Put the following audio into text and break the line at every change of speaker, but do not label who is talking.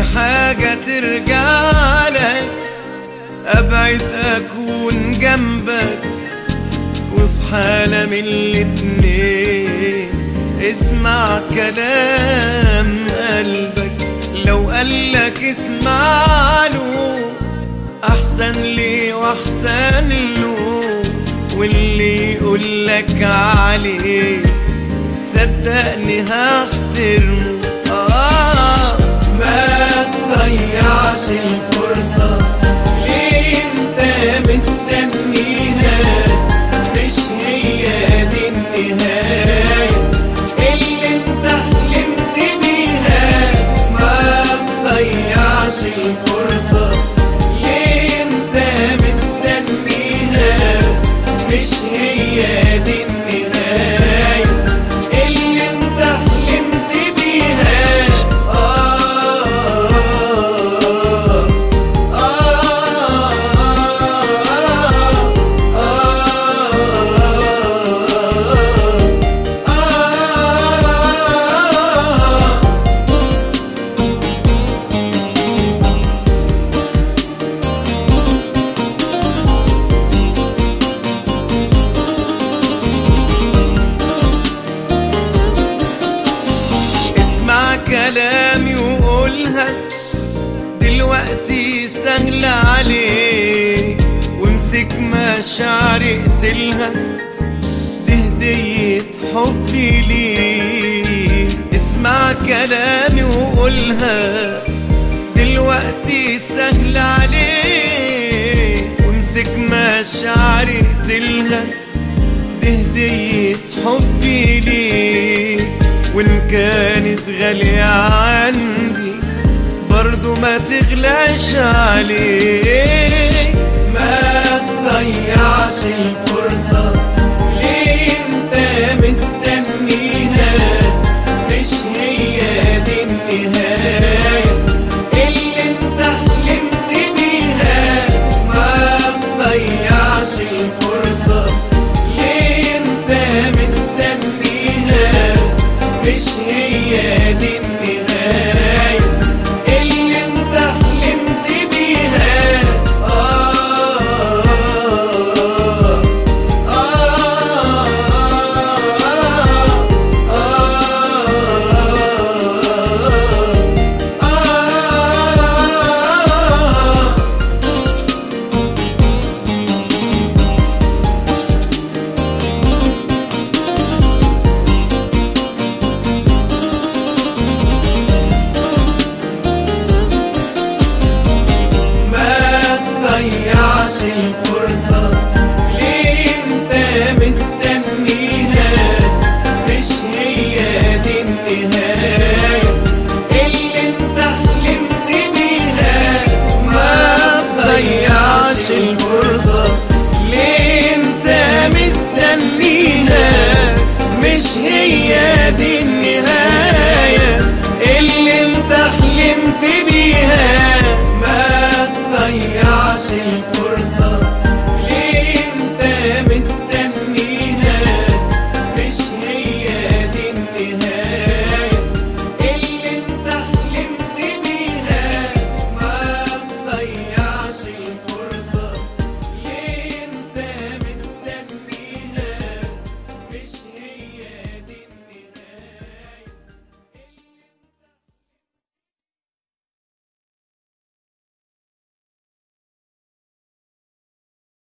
حاجة ترجعلك، ابعد اكون جنبك، وفي حالة من الاتنين اسمع كلام قلبك. لو قالك اسمع له احسن لي واحسن له، واللي يقولك عليه صدقني هحترمه. ما تضيعش الفرصة ليه انت مستنيها، مش هي دي النهاية اللي انت حلمت بيها. ما تضيعش الفرصة ليه انت مستنيها، مش هي دي النهاية اللي انت حلمت بيها. اسمع كلامي وقولها دلوقتي سهل عليك، وامسك مشاعري اقتلها، دي هدية حبي ليك. اسمع كلامي وقولها دلوقتي سهل عليك، وامسك مشاعري اقتلها، دي هدية حبي ليك. وإن كانت غالية عندي برضو ما تغلاش عليك. ما تضيعش الفرصة